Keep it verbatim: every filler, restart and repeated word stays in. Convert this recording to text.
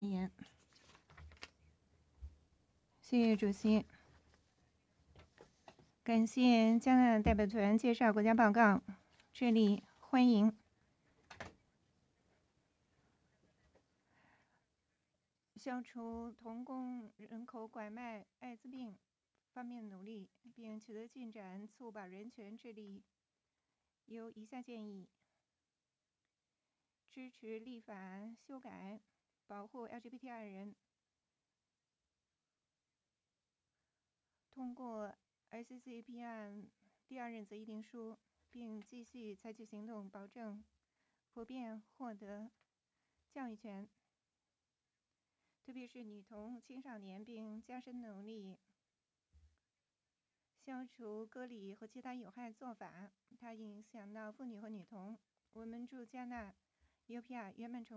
言。谢谢主席。感谢加拿大代表团介绍国家报告，这里欢迎消除童工人口拐卖、艾滋病方面努力，并取得进展，促保人权治理。有以下建议：支持立法修改保护 L G B T I 人，通过 I C C P 案第二任责议定书，并继续采取行动，保证普遍获得教育权，特别是女童、青少年，并加深努力消除割礼和其他有害做法，它影响到妇女和女童。我们祝加纳 U P R 圆满成